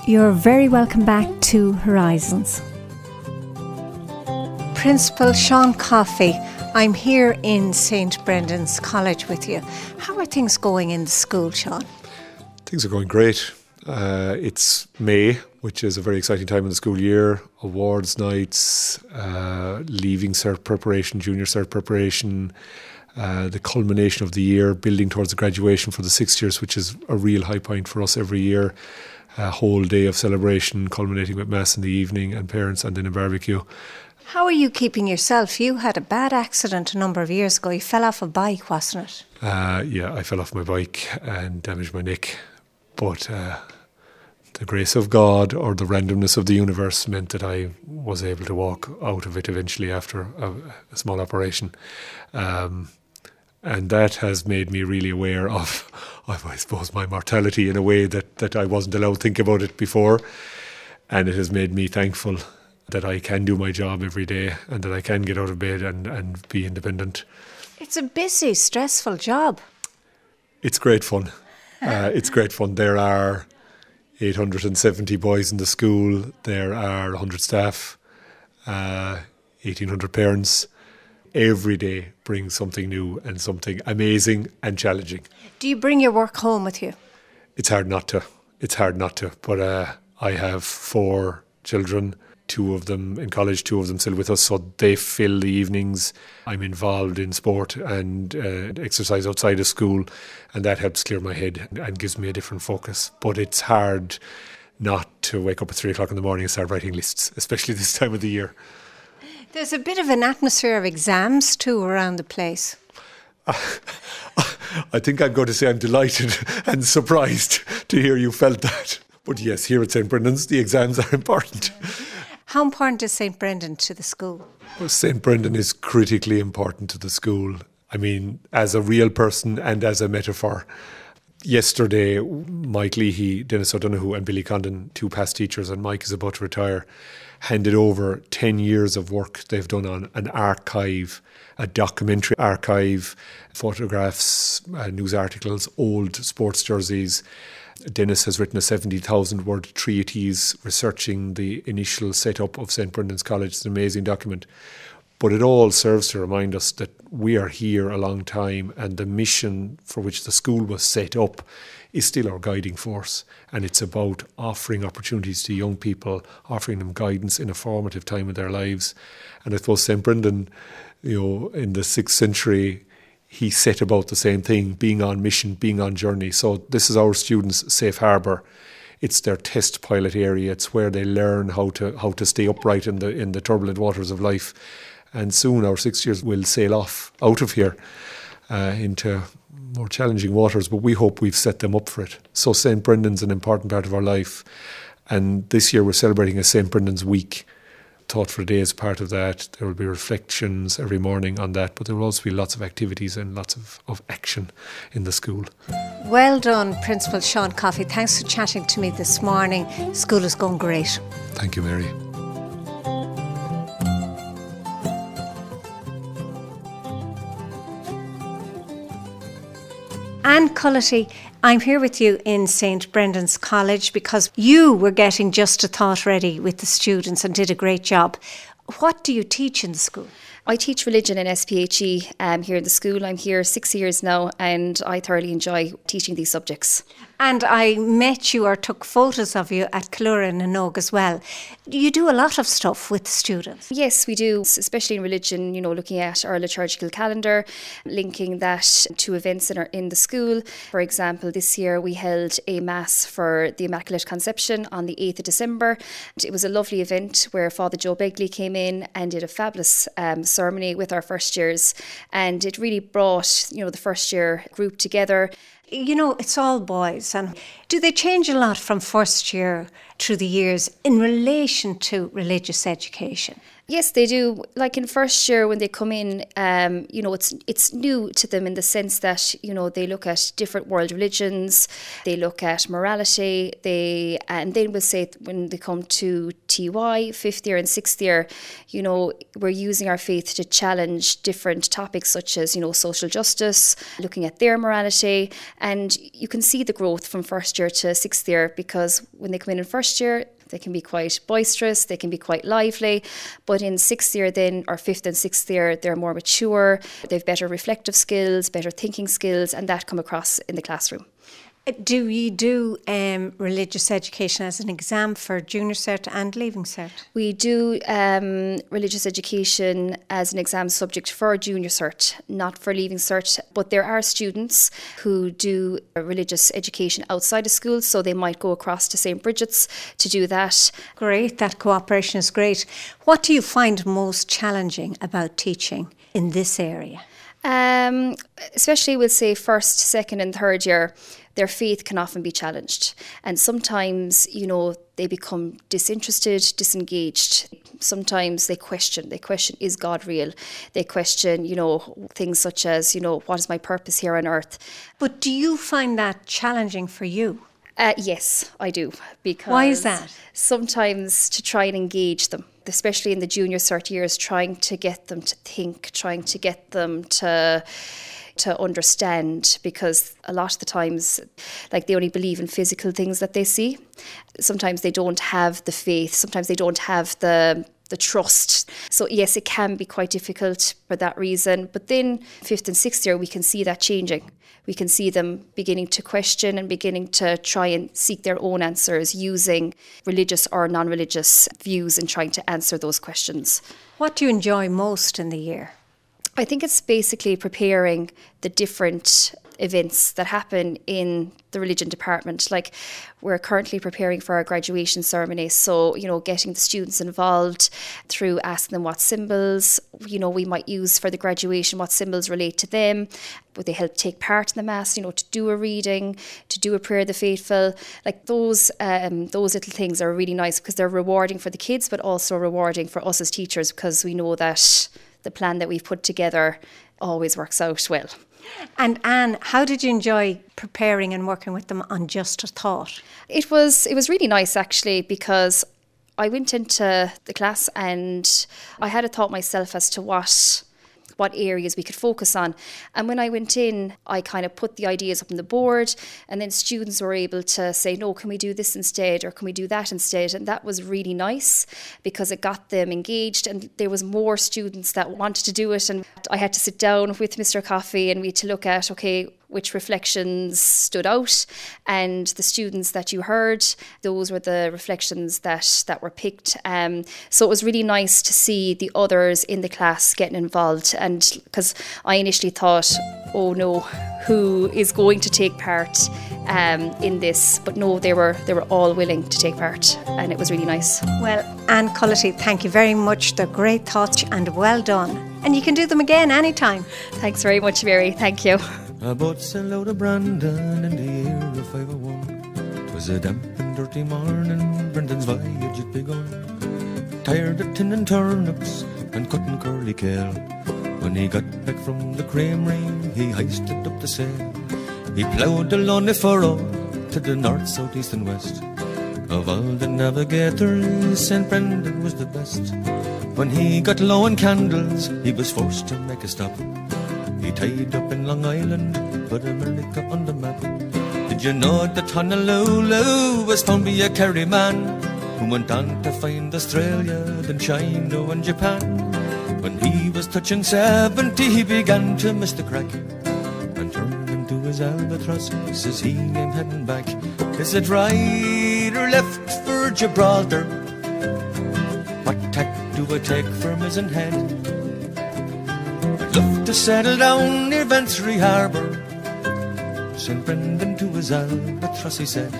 You're very welcome back to Horizons. Principal Sean Coffey, I'm here in St. Brendan's College with you. How are things going in the school, Sean? Things are going great. It's May, which is a very exciting time in the school year. Awards nights, leaving cert preparation, junior cert preparation, the culmination of the year, building towards the graduation for the sixth years, which is a real high point for us every year. A whole day of celebration, culminating with mass in the evening and parents and then a barbecue. How are you keeping yourself? You had a bad accident a number of years ago. You fell off a bike, wasn't it? Yeah, I fell off my bike and damaged my neck. But the grace of God or the randomness of the universe meant that I was able to walk out of it eventually after a small operation. And that has made me really aware of, I suppose, my mortality in a way that I wasn't allowed to think about it before. And it has made me thankful that I can do my job every day and that I can get out of bed and be independent. It's a busy, stressful job. It's great fun. It's great fun. There are 870 boys in the school. There are 100 staff, 1,800 parents. Every day brings something new and something amazing and challenging. Do you bring your work home with you? It's hard not to. But I have 4 children, 2 of them in college, 2 of them still with us, so they fill the evenings. I'm involved in sport and exercise outside of school, and that helps clear my head and gives me a different focus. But it's hard not to wake up at 3 o'clock in the morning and start writing lists, especially this time of the year. There's a bit of an atmosphere of exams too around the place. I think I'm going to say I'm delighted and surprised to hear you felt that. But yes, here at St. Brendan's, the exams are important. How important is St. Brendan to the school? Well, St. Brendan is critically important to the school. I mean, as a real person and as a metaphor. Yesterday, Mike Leahy, Dennis O'Donoghue and Billy Condon, 2 past teachers, and Mike is about to retire, handed over 10 years of work they've done on an archive, a documentary archive, photographs, news articles, old sports jerseys. Dennis has written a 70,000-word treatise researching the initial setup of St. Brendan's College. It's an amazing document. But it all serves to remind us that we are here a long time and the mission for which the school was set up is still our guiding force. And it's about offering opportunities to young people, offering them guidance in a formative time of their lives. And I suppose St. Brendan, in the 6th century, he set about the same thing, being on mission, being on journey. So this is our students' safe harbour. It's their test pilot area. It's where they learn how to stay upright in the turbulent waters of life. And soon our 6th years will sail off out of here into more challenging waters, but we hope we've set them up for it. So St. Brendan's an important part of our life. And this year we're celebrating a St. Brendan's Week. Thought for a Day is part of that. There will be reflections every morning on that, but there will also be lots of activities and lots of action in the school. Well done, Principal Sean Coffey. Thanks for chatting to me this morning. School is going great. Thank you, Mary. Anne Cullity, I'm here with you in St. Brendan's College because you were getting Just a Thought ready with the students and did a great job. What do you teach in the school? I teach religion in SPHE here in the school. I'm here 6 years now and I thoroughly enjoy teaching these subjects. And I met you or took photos of you at Killura and Nogue as well. You do a lot of stuff with students. Yes, we do, especially in religion, looking at our liturgical calendar, linking that to events in the school. For example, this year we held a Mass for the Immaculate Conception on the 8th of December. It was a lovely event where Father Joe Begley came in and did a fabulous ceremony with our first years. And it really brought, the first year group together. It's all boys. And do they change a lot from first year through the years in relation to religious education? Yes, they do. Like in first year when they come in, it's new to them in the sense that, they look at different world religions, they look at morality, and then we'll say when they come to TY, 5th year and 6th year, we're using our faith to challenge different topics such as, social justice, looking at their morality, and you can see the growth from first year to 6th year because when they come in first first year, they can be quite boisterous, they can be quite lively, but in sixth year then, or fifth and sixth year, they're more mature, they've better reflective skills, better thinking skills, and that come across in the classroom. Do you do religious education as an exam for Junior Cert and Leaving Cert? We do religious education as an exam subject for Junior Cert, not for Leaving Cert, but there are students who do religious education outside of school, so they might go across to St. Bridget's to do that. Great, that cooperation is great. What do you find most challenging about teaching in this area? Especially with, say, first, second and third year, their faith can often be challenged. And sometimes, they become disinterested, disengaged. Sometimes they question, is God real? They question, things such as, what is my purpose here on earth? But do you find that challenging for you? Yes, I do. Because why is that? Sometimes to try and engage them, especially in the Junior Cert years, trying to get them to think, trying to get them to understand, because a lot of the times, they only believe in physical things that they see. Sometimes they don't have the faith, sometimes they don't have the trust. So yes, it can be quite difficult for that reason. But then fifth and sixth year, we can see that changing. We can see them beginning to question and beginning to try and seek their own answers using religious or non-religious views and trying to answer those questions. What do you enjoy most in the year? I think it's basically preparing the different events that happen in the religion department. We're currently preparing for our graduation ceremony, so getting the students involved through asking them what symbols we might use for the graduation, what symbols relate to them. Would they help take part in the mass, to do a reading, to do a prayer of the faithful. Those little things are really nice because they're rewarding for the kids, but also rewarding for us as teachers, because we know that the plan that we've put together always works out well. And Anne, how did you enjoy preparing and working with them on Just a Thought? It was really nice, actually, because I went into the class and I had a thought myself as to what areas we could focus on. And when I went in, I kind of put the ideas up on the board, and then students were able to say, no, can we do this instead, or can we do that instead? And that was really nice because it got them engaged, and there was more students that wanted to do it. And I had to sit down with Mr. Coffey and we had to look at, okay, which reflections stood out, and the students that you heard, those were the reflections that were picked. So it was really nice to see the others in the class getting involved, and because I initially thought, oh no, who is going to take part in this? But no, they were all willing to take part, and it was really nice. Well, Anne Cullity, thank you very much. They're great thoughts and well done. And you can do them again anytime. Thanks very much, Mary. Thank you. A boat sailed out of Brandon in the year of 501. 'Twas a damp and dirty morning, Brendan's voyage had begun. Tired of tinning turnips and cutting curly kale, when he got back from the creamery, he hoisted up the sail. He ploughed along the furrow to the north, south, east and west. Of all the navigators, St. Brendan was the best. When he got low on candles, he was forced to make a stop. He tied up in Long Island, put America on the map. Did you know that Honolulu was found by a Kerry man who went on to find Australia, then China and Japan? When he was touching 70, he began to miss the crack and turned into his albatross, says he, I'm heading back. Is it right or left for Gibraltar? What tack do I take for Mizzen Head? Love to settle down near Ventry Harbour. St. Brendan to his albatross, he said.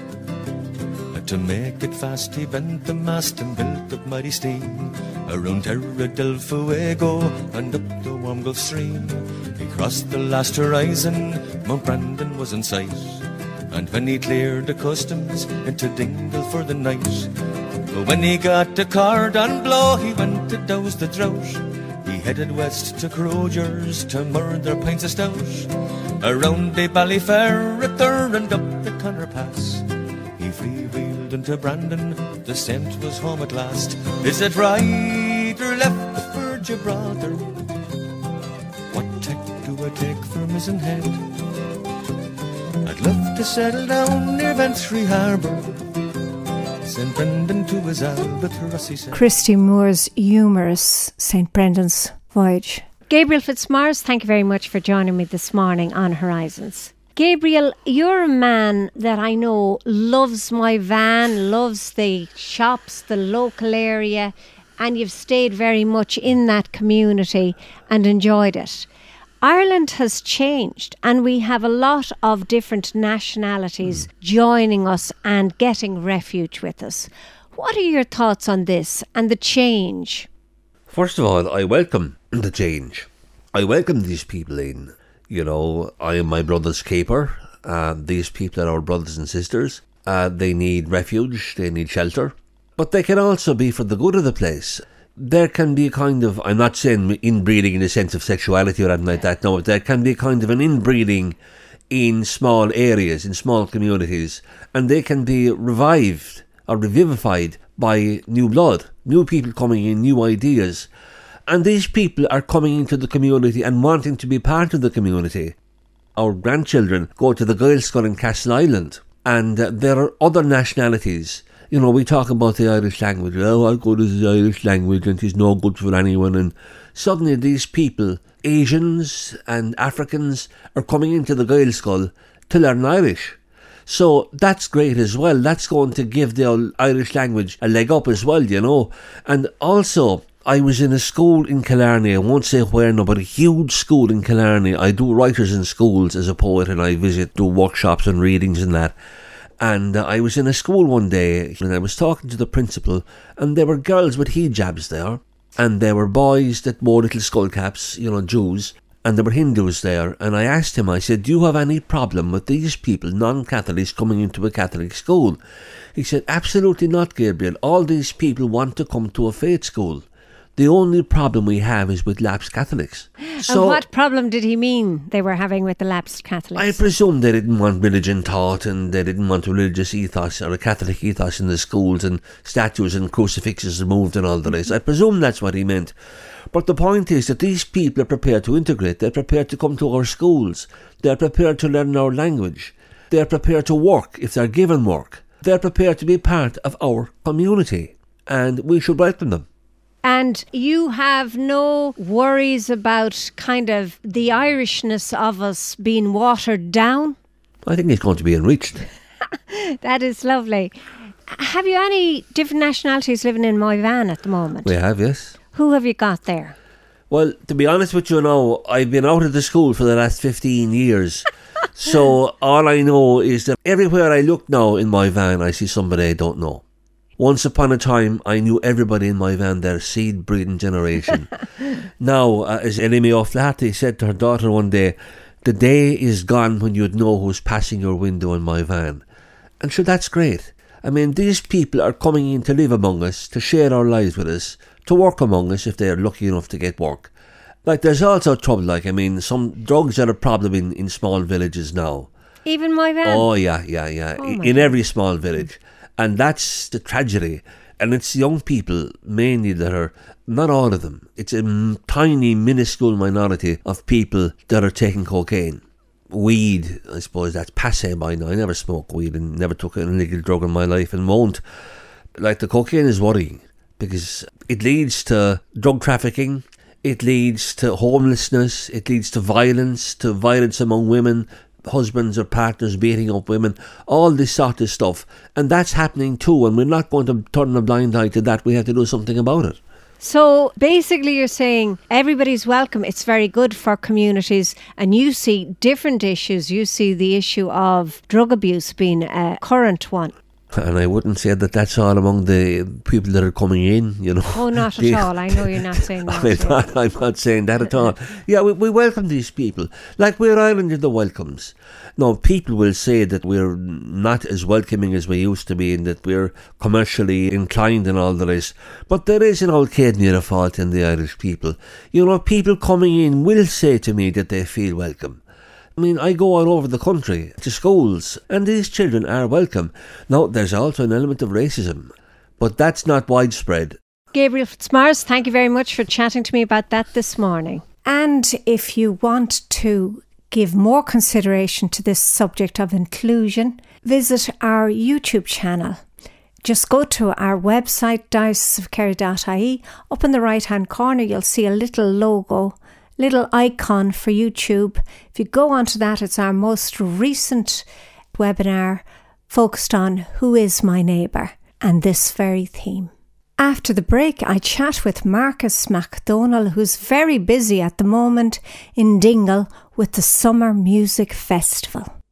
To make it fast, he bent the mast and built up mighty steam around Terra del Fuego and up the warm Gulf Stream. He crossed the last horizon, Mount Brandon was in sight, and when he cleared the customs into Dingle for the night, but when he got the cordon blow, he went to douse the drought. He headed west to Crogers to murder pints of stout. Around the Ballyferreter and up the Connor Pass, he freewheeled into Brandon, the scent was home at last. Is it right or left for Gibraltar? What tack do I take for Mizzen Head? I'd love to settle down near Ventry Harbour. St. Brendan to his albatross, he said. Christy Moore's humorous St. Brendan's Voyage. Gabriel Fitzmaurice, thank you very much for joining me this morning on Horizons. Gabriel, you're a man that I know loves my van, loves the shops, the local area, and you've stayed very much in that community and enjoyed it. Ireland has changed and we have a lot of different nationalities joining us and getting refuge with us. What are your thoughts on this and the change? First of all, I welcome the change. I welcome these people in. You know, I am my brother's keeper. These people are our brothers and sisters. They need refuge, they need shelter. But they can also be for the good of the place. There can be a kind of, I'm not saying inbreeding in the sense of sexuality or anything like that, no, there can be kind of an inbreeding in small areas, in small communities, and they can be revived or revivified by new blood, new people coming in, new ideas. And these people are coming into the community and wanting to be part of the community. Our grandchildren go to the Gael School in Castleisland, and there are other nationalities. You know, we talk about the Irish language. Oh, how good is the Irish language and it's no good for anyone. And suddenly these people, Asians and Africans, are coming into the Gael School to learn Irish. So that's great as well. That's going to give the Irish language a leg up as well, you know. And also, I was in a school in Killarney, I won't say where now, but a huge school in Killarney. I do writers in schools as a poet and I do workshops and readings and that. And I was in a school one day and I was talking to the principal and there were girls with hijabs there and there were boys that wore little skull caps, you know, Jews, and there were Hindus there. And I asked him, I said, do you have any problem with these people, non-Catholics, coming into a Catholic school? He said, absolutely not, Gabriel. All these people want to come to a faith school. The only problem we have is with lapsed Catholics. So, and what problem did he mean they were having with the lapsed Catholics? I presume they didn't want religion taught and they didn't want a religious ethos or a Catholic ethos in the schools and statues and crucifixes removed and all the rest. I presume that's what he meant. But the point is that these people are prepared to integrate. They're prepared to come to our schools. They're prepared to learn our language. They're prepared to work if they're given work. They're prepared to be part of our community. And we should welcome them. And you have no worries about kind of the Irishness of us being watered down? I think it's going to be enriched. That is lovely. Have you any different nationalities living in my van at the moment? We have, yes. Who have you got there? Well, to be honest with you now, I've been out of the school for the last 15 years. So all I know is that everywhere I look now in my van, I see somebody I don't know. Once upon a time, I knew everybody in my van, their seed-breeding generation. Now, as Ellie O'Flaherty said to her daughter one day, the day is gone when you'd know who's passing your window in my van. And sure, that's great. I mean, these people are coming in to live among us, to share our lives with us, to work among us if they're lucky enough to get work. Like, there's also trouble, some drugs are a problem in small villages now. Even my van? Oh, yeah. Oh, in every small village. And that's the tragedy. And it's young people, mainly, that are, not all of them, it's a tiny, minuscule minority of people that are taking cocaine. Weed, I suppose that's passé by now. I never smoked weed and never took an illegal drug in my life and won't. Like, the cocaine is worrying because it leads to drug trafficking, it leads to homelessness, it leads to violence among women, husbands or partners beating up women, all this sort of stuff. And that's happening too, and we're not going to turn a blind eye to that. We have to do something about it. So basically you're saying everybody's welcome. It's very good for communities, and you see different issues. You see the issue of drug abuse being a current one. And I wouldn't say that that's all among the people that are coming in, you know. Oh, not at all. I know you're not saying that. I'm not saying that at all. Yeah, we welcome these people. Like, we're Ireland in the welcomes. Now, people will say that we're not as welcoming as we used to be and that we're commercially inclined and all the rest. But there is an old kid near a fault in the Irish people. You know, people coming in will say to me that they feel welcome. I mean, I go all over the country to schools and these children are welcome. Now, there's also an element of racism, but that's not widespread. Gabriel Fitzmaurice, thank you very much for chatting to me about that this morning. And if you want to give more consideration to this subject of inclusion, visit our YouTube channel. just go to our website, dioceseofkerry.ie. Up in the right-hand corner, you'll see a little logo, little icon for YouTube. If you go onto that, it's our most recent webinar focused on Who is My Neighbour and this very theme. After the break, I chat with Marcus McDonald, who's very busy at the moment in Dingle with the Summer Music Festival.